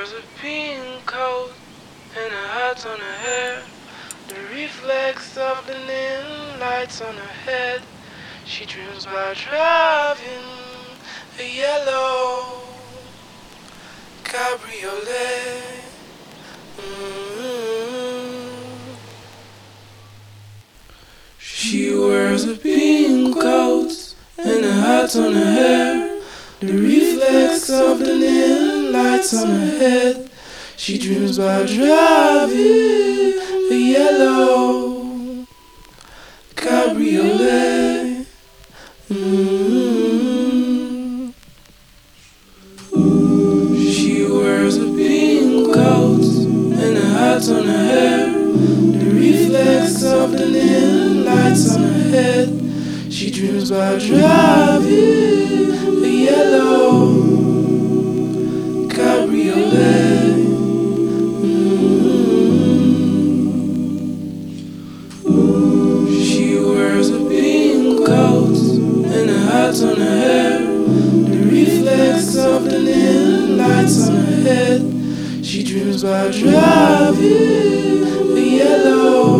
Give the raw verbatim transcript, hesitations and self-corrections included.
wears a pink coat and a hat on her hair. The reflex of the neon lights on her head. She dreams about driving a yellow cabriolet. Mm-hmm. She wears a pink coat and a hat on her hair. The reflex of the neon lights on her head. She dreams about driving a yellow cabriolet. Mm-hmm. She wears a pink coat and a hat on her hair. The reflex of the neon lights on her head. She dreams about driving a yellow cabriolet. Mm-hmm. She wears a pink coat and a hat on her hair. The reflex of the neon lights on her head. She dreams about driving a yellow